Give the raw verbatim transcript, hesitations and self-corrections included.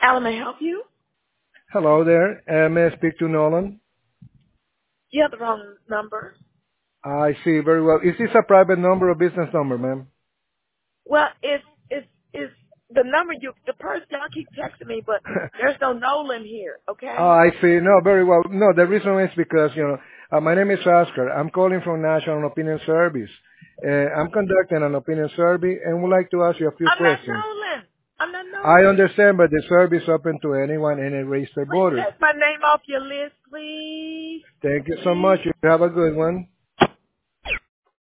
Alan, may I help you? Hello there. Uh, may I speak to Nolan? You have the wrong number. I see. Very well. Is this a private number or business number, ma'am? Well, it's it's it's the number you the person y'all keep texting me, but there's no Nolan here. Oh, Okay. I see. No, very well. No, the reason is because, you know, uh, my name is Oscar. I'm calling from National Opinion Service. Uh, I'm conducting an opinion survey and would like to ask you a few I'm not questions. Nolan. I'm not I Nolan. understand, but the survey is open to anyone, any registered Please voter. take my name off your list, please. Thank you so much. Please. You have a good one.